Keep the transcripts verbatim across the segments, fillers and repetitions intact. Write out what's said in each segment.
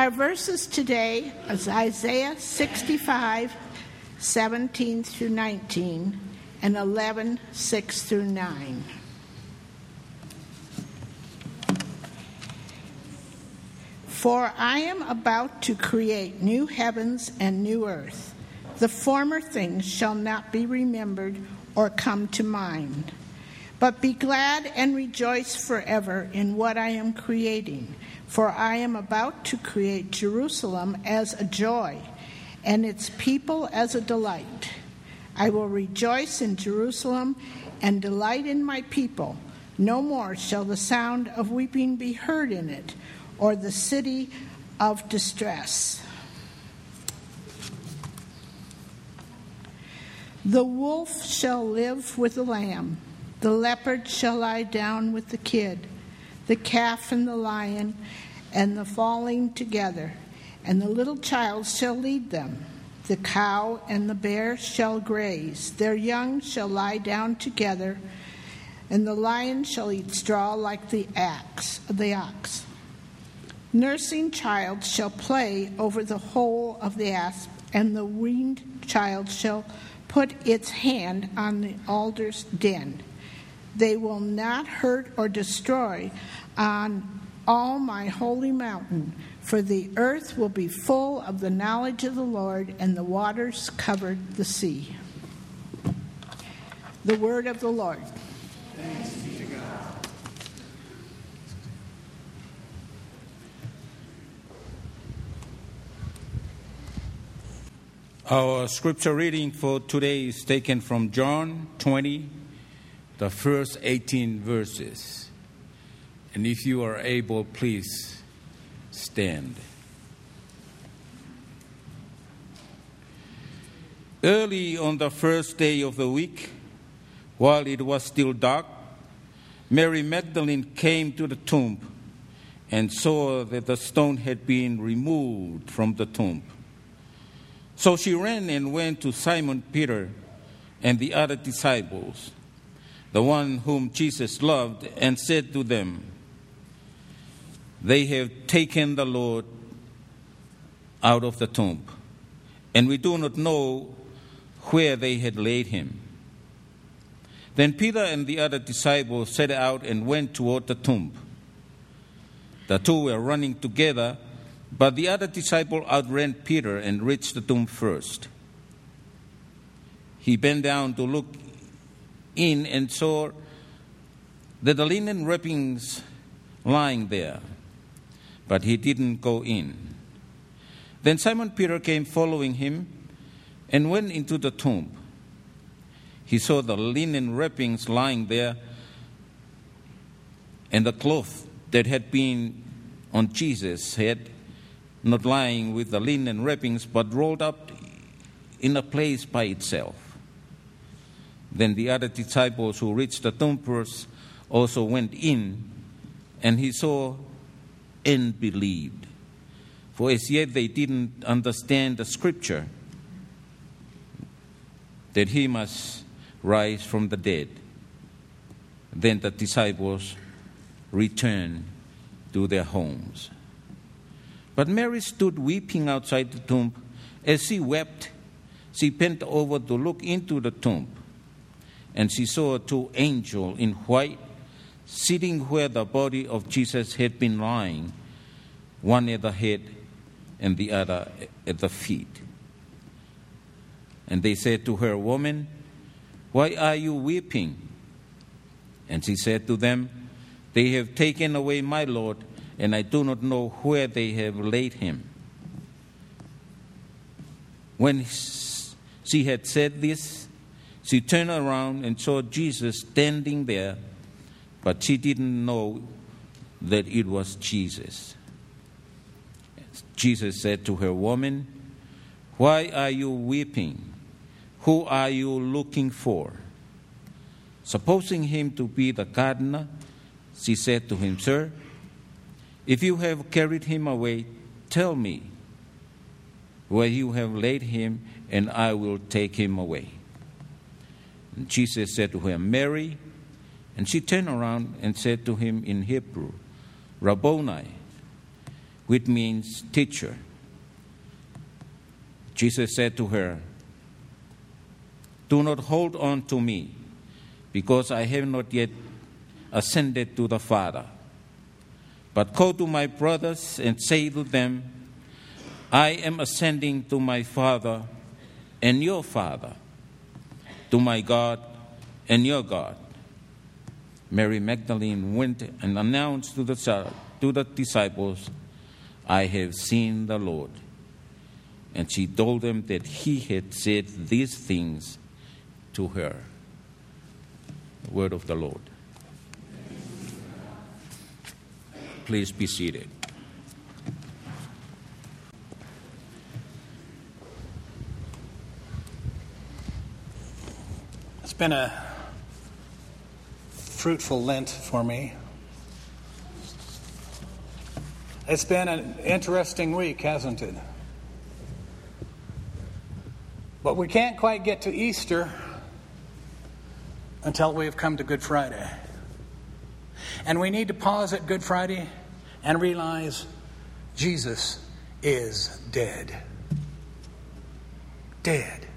Our verses today is Isaiah sixty-five, seventeen through nineteen, and eleven, six through nine. For I am about to create new heavens and new earth. The former things shall not be remembered or come to mind. But be glad and rejoice forever in what I am creating. For I am about to create Jerusalem as a joy, and its people as a delight. I will rejoice in Jerusalem and delight in my people. No more shall the sound of weeping be heard in it, or the city of distress. The wolf shall live with the lamb. The leopard shall lie down with the kid, the calf and the lion, and the falling together, and the little child shall lead them. The cow and the bear shall graze, their young shall lie down together, and the lion shall eat straw like the axe, the ox. Nursing child shall play over the hole of the asp, and the weaned child shall put its hand on the alder's den. They will not hurt or destroy on all my holy mountain, for the earth will be full of the knowledge of the Lord, and the waters covered the sea. The word of the Lord. Thanks be to God. Our scripture reading for today is taken from John twenty, the first eighteen verses. And if you are able, please stand. Early on the first day of the week, while it was still dark, Mary Magdalene came to the tomb and saw that the stone had been removed from the tomb. So she ran and went to Simon Peter and the other disciples, the one whom Jesus loved, and said to them, "They have taken the Lord out of the tomb, and we do not know where they had laid him." Then Peter and the other disciples set out and went toward the tomb. The two were running together, but the other disciple outran Peter and reached the tomb first. He bent down to look in and saw that the linen wrappings lying there, but he didn't go in. Then Simon Peter came following him and went into the tomb. He saw the linen wrappings lying there, and the cloth that had been on Jesus' head, not lying with the linen wrappings, but rolled up in a place by itself. Then the other disciples who reached the tomb first also went in, and he saw and believed. For as yet they didn't understand the scripture that he must rise from the dead. Then the disciples returned to their homes. But Mary stood weeping outside the tomb. As she wept, she bent over to look into the tomb, and she saw two angels in white sitting where the body of Jesus had been lying, one at the head and the other at the feet. And they said to her, "Woman, why are you weeping?" And she said to them, "They have taken away my Lord, and I do not know where they have laid him." When she had said this, she turned around and saw Jesus standing there, but she didn't know that it was Jesus. Jesus said to her, "Woman, why are you weeping? Who are you looking for?" Supposing him to be the gardener, she said to him, "Sir, if you have carried him away, tell me where you have laid him, and I will take him away." And Jesus said to her, "Mary." And she turned around and said to him in Hebrew, "Rabboni," which means teacher. Jesus said to her, "Do not hold on to me, because I have not yet ascended to the Father. But go to my brothers and say to them, I am ascending to my Father and your Father, to my God and your God." Mary Magdalene went and announced to the, to the disciples, "I have seen the Lord." And she told them that he had said these things to her. The word of the Lord. Please be seated. It's been a fruitful Lent for me. It's been an interesting week, hasn't it? But we can't quite get to Easter until we've come to Good Friday. And we need to pause at Good Friday and realize Jesus is dead. Dead.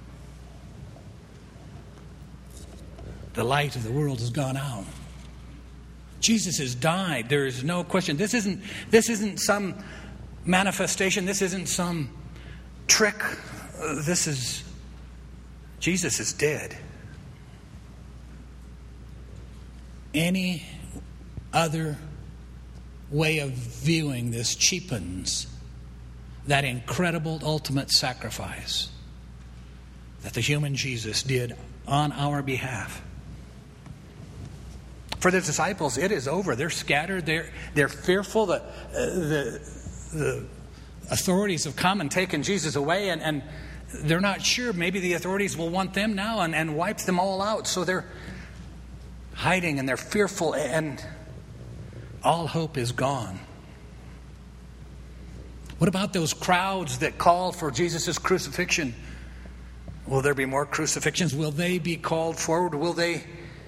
The light of the world has gone out. Jesus has died. There is no question. This isn't, this isn't some manifestation. This isn't some trick. Uh, this is, Jesus is dead. Any other way of viewing this cheapens that incredible ultimate sacrifice that the human Jesus did on our behalf. For the disciples, it is over. They're scattered. They're they're fearful. The uh, the the authorities have come and taken Jesus away, and, and they're not sure. Maybe the authorities will want them now and, and wipe them all out. So they're hiding and they're fearful, and all hope is gone. What about those crowds that called for Jesus' crucifixion? Will there be more crucifixions? Will they be called forward? Will they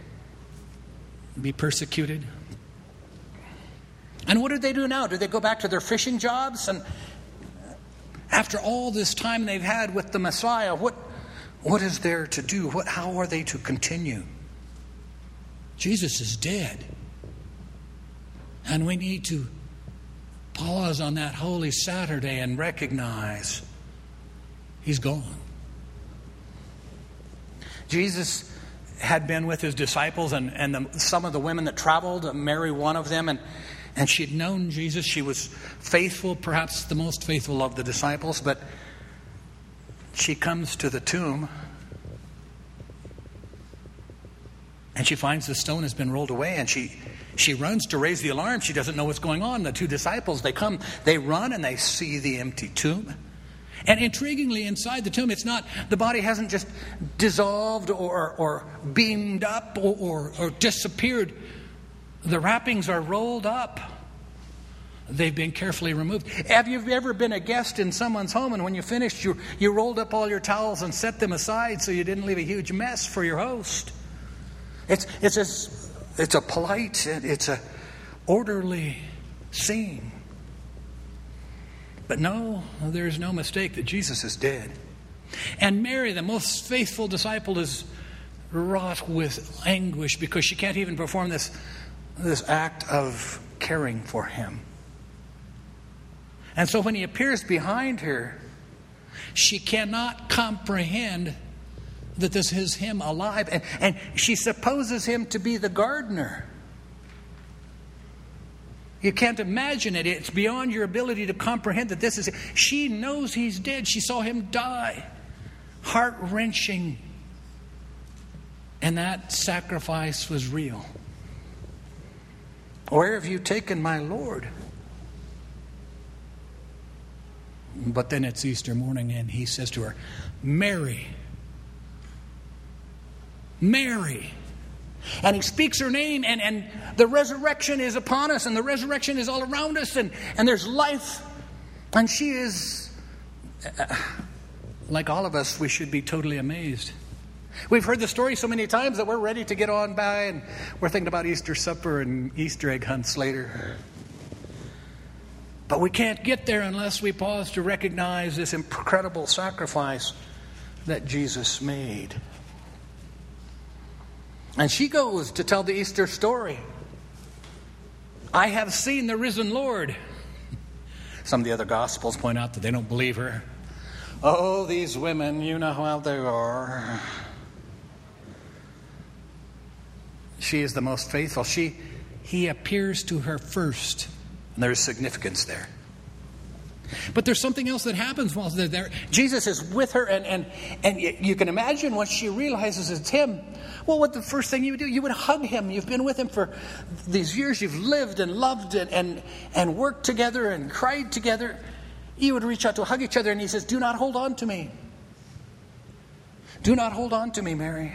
be persecuted? And what do they do now? Do they go back to their fishing jobs? And after all this time they've had with the Messiah, what what is there to do? What how are they to continue? Jesus is dead. And we need to pause on that Holy Saturday and recognize he's gone. Jesus had been with his disciples and, and the, some of the women that traveled, Mary one of them, and, and she'd known Jesus. She was faithful, perhaps the most faithful of the disciples, but she comes to the tomb and she finds the stone has been rolled away, and she she runs to raise the alarm. She doesn't know what's going on. The two disciples, they come, they run, and they see the empty tomb. And intriguingly, inside the tomb, it's not, the body hasn't just dissolved or, or beamed up or, or, or disappeared. The wrappings are rolled up. They've been carefully removed. Have you ever been a guest in someone's home, and when you finished, you, you rolled up all your towels and set them aside so you didn't leave a huge mess for your host? It's it's a, it's a polite, it's a orderly scene. But no, there's no mistake that Jesus is dead. And Mary, the most faithful disciple, is wrought with anguish because she can't even perform this, this act of caring for him. And so when he appears behind her, she cannot comprehend that this is him alive. And, and she supposes him to be the gardener. You can't imagine it. It's beyond your ability to comprehend that this is... She knows he's dead. She saw him die. Heart-wrenching. And that sacrifice was real. Where have you taken my Lord? But then it's Easter morning and he says to her, Mary. Mary. And he speaks her name, and, and the resurrection is upon us, and the resurrection is all around us, and, and there's life. And she is, uh, like all of us, we should be totally amazed. We've heard the story so many times that we're ready to get on by, and we're thinking about Easter supper and Easter egg hunts later. But we can't get there unless we pause to recognize this incredible sacrifice that Jesus made. And she goes to tell the Easter story. I have seen the risen Lord. Some of the other Gospels point out that they don't believe her. Oh, these women, you know how they are. She is the most faithful. She, he appears to her first. And there's significance there. But there's something else that happens while they're there. Jesus is with her, and, and, and you can imagine when she realizes it's him. Well, what the first thing you would do, you would hug him. You've been with him for these years. You've lived and loved and, and, and worked together and cried together. You would reach out to hug each other, and he says, do not hold on to me. Do not hold on to me, Mary.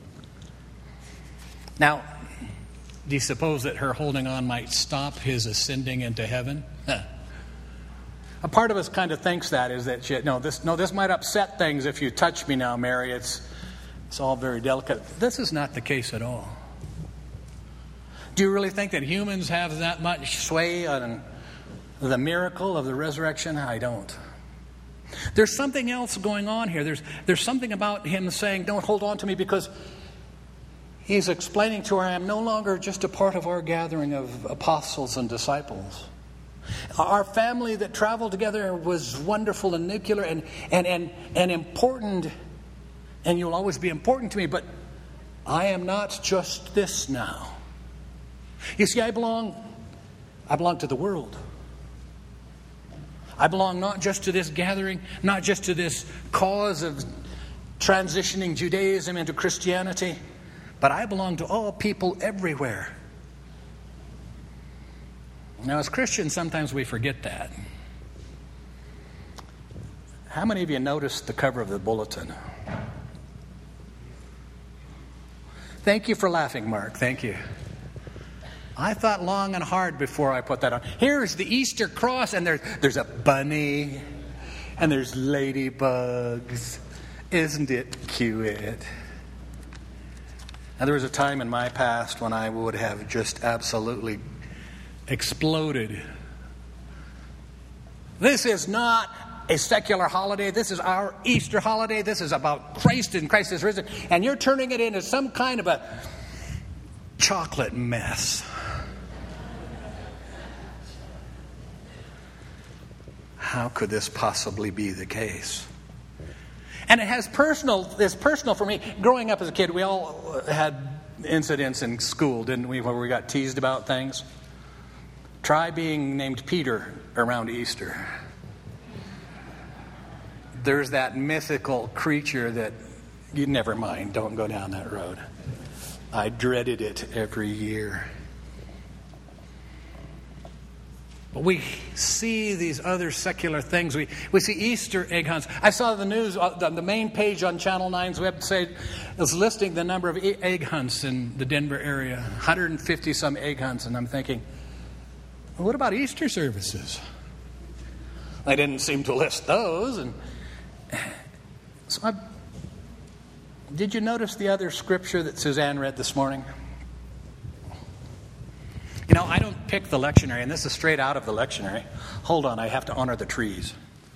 Now, do you suppose that her holding on might stop his ascending into heaven? Huh. A part of us kind of thinks that is that, she, no, this no, this might upset things if you touch me now, Mary. It's, it's all very delicate. This is not the case at all. Do you really think that humans have that much sway on the miracle of the resurrection? I don't. There's something else going on here. There's, there's something about him saying, don't hold on to me, because he's explaining to her, I am no longer just a part of our gathering of apostles and disciples. Our family that traveled together was wonderful and nuclear and, and, and, and important, and you'll always be important to me, but I am not just this now. You see, I belong, I belong to the world. I belong not just to this gathering, not just to this cause of transitioning Judaism into Christianity, but I belong to all people everywhere. Now, as Christians, sometimes we forget that. How many of you noticed the cover of the bulletin? Thank you for laughing, Mark. Thank you. I thought long and hard before I put that on. Here's the Easter cross, and there's, there's a bunny, and there's ladybugs. Isn't it cute? Now, there was a time in my past when I would have just absolutely exploded. This is not a secular holiday. This is our Easter holiday. This is about Christ and Christ is risen. And you're turning it into some kind of a chocolate mess. How could this possibly be the case? And it has personal, it's personal for me. Growing up as a kid, we all had incidents in school, didn't we, where we got teased about things? Try being named Peter around Easter. There's that mythical creature that, you never mind, don't go down that road. I dreaded it every year. But we see these other secular things. We we see Easter egg hunts. I saw the news, on the main page on Channel nine's website is listing the number of egg hunts in the Denver area. one hundred fifty some egg hunts. And I'm thinking, well, what about Easter services? They didn't seem to list those. And so I, did you notice the other scripture that Suzanne read this morning? You know, I don't pick the lectionary, and this is straight out of the lectionary. Hold on, I have to honor the trees.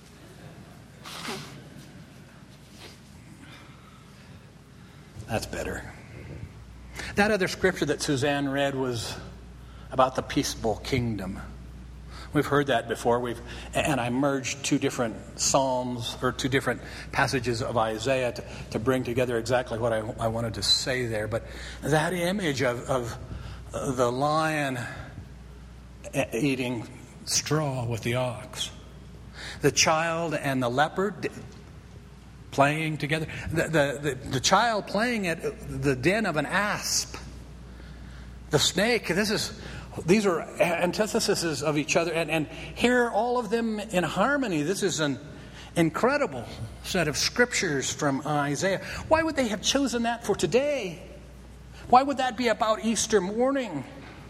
That's better. That other scripture that Suzanne read was about the peaceable kingdom. We've heard that before. We've and I merged two different psalms or two different passages of Isaiah to, to bring together exactly what I, I wanted to say there. But that image of, of the lion eating straw with the ox, the child and the leopard playing together, the, the, the, the child playing at the den of an asp, the snake. This is these are antitheses of each other, and, and here all of them in harmony. This is an incredible set of scriptures from Isaiah. Why would they have chosen that for today? Why would that be about Easter morning?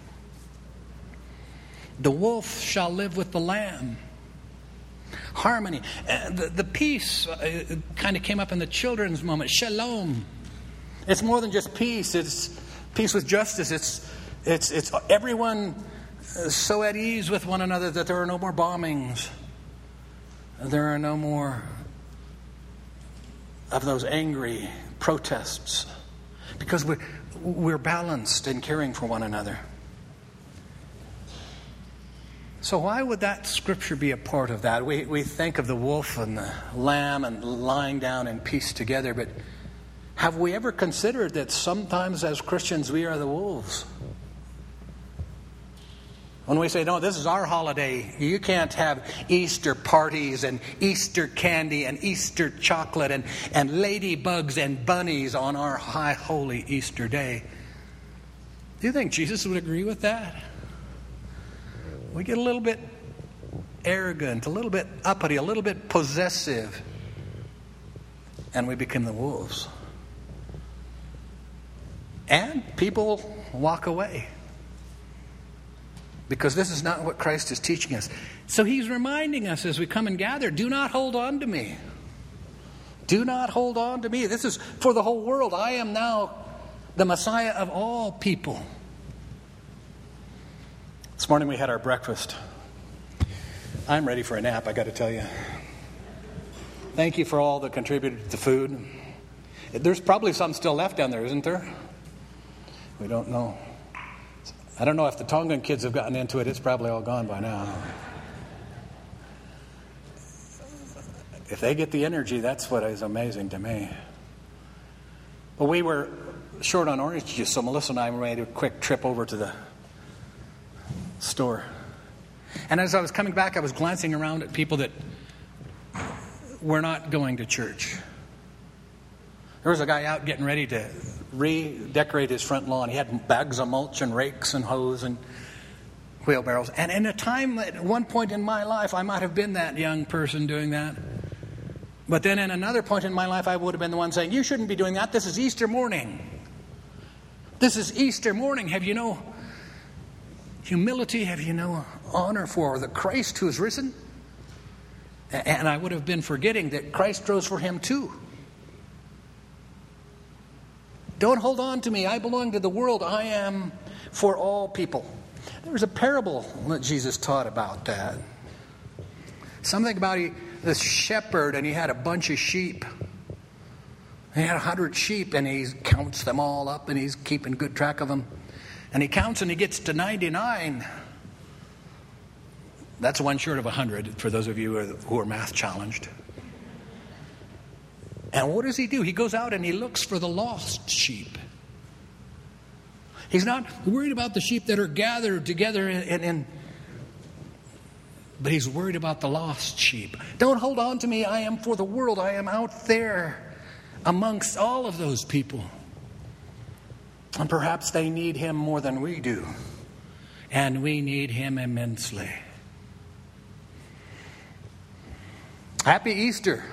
The wolf shall live with the lamb. Harmony. Uh, the, the peace uh, kind of came up in the children's moment. Shalom. It's more than just peace. It's peace with justice. It's it's it's everyone so at ease with one another that there are no more bombings. There are no more of those angry protests. Because we're, we're balanced in caring for one another. So why would that scripture be a part of that? We, we think of the wolf and the lamb and lying down in peace together, but have we ever considered that sometimes as Christians we are the wolves? When we say, no, this is our holiday, you can't have Easter parties and Easter candy and Easter chocolate and, and ladybugs and bunnies on our high holy Easter day. Do you think Jesus would agree with that? We get a little bit arrogant, a little bit uppity, a little bit possessive, and we become the wolves. And people walk away. Because this is not what Christ is teaching us. So he's reminding us as we come and gather, do not hold on to me. Do not hold on to me. This is for the whole world. I am now the Messiah of all people. This morning we had our breakfast. I'm ready for a nap, I got to tell you. Thank you for all that contributed to the food. There's probably some still left down there, isn't there? We don't know. I don't know if the Tongan kids have gotten into it. It's probably all gone by now. If they get the energy, that's what is amazing to me. But we were short on orange juice, so Melissa and I made a quick trip over to the store. And as I was coming back, I was glancing around at people that were not going to church. There was a guy out getting ready to redecorate his front lawn. He had bags of mulch and rakes and hoes and wheelbarrows. And in a time, at one point in my life, I might have been that young person doing that. But then in another point in my life, I would have been the one saying, you shouldn't be doing that. This is Easter morning. This is Easter morning. Have you no humility? Have you no honor for the Christ who is risen? And I would have been forgetting that Christ rose for him too. Don't hold on to me. I belong to the world. I am for all people. There was a parable that Jesus taught about that. Something about he, this shepherd, and he had a bunch of sheep. He had a hundred sheep, and he counts them all up, and he's keeping good track of them. And he counts, and he gets to ninety-nine. That's one short of a hundred, for those of you who are, who are math challenged. And what does he do? He goes out and he looks for the lost sheep. He's not worried about the sheep that are gathered together in, in, in but he's worried about the lost sheep. Don't hold on to me. I am for the world. I am out there amongst all of those people. And perhaps they need him more than we do. And we need him immensely. Happy Easter.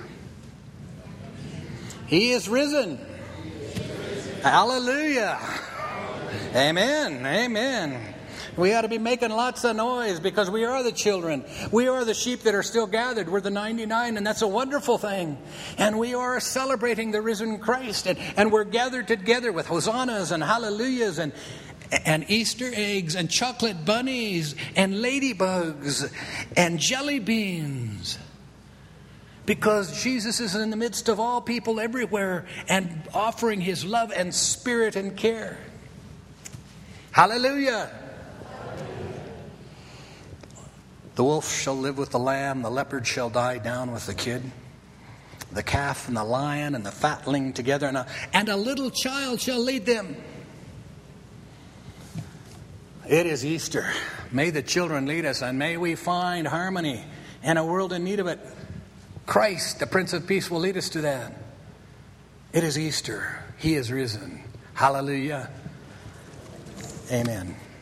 He is risen. Hallelujah. Amen. Amen. We ought to be making lots of noise because we are the children. We are the sheep that are still gathered. We're the ninety-nine, and that's a wonderful thing. And we are celebrating the risen Christ. And, and we're gathered together with hosannas and hallelujahs and, and Easter eggs and chocolate bunnies and ladybugs and jelly beans. Because Jesus is in the midst of all people everywhere and offering his love and spirit and care. Hallelujah. The wolf shall live with the lamb, the leopard shall die down with the kid. The calf and the lion and the fatling together, and a, and a little child shall lead them. It is Easter. May the children lead us, and may we find harmony in a world in need of it. Christ, the Prince of Peace, will lead us to that. It is Easter. He is risen. Hallelujah. Amen.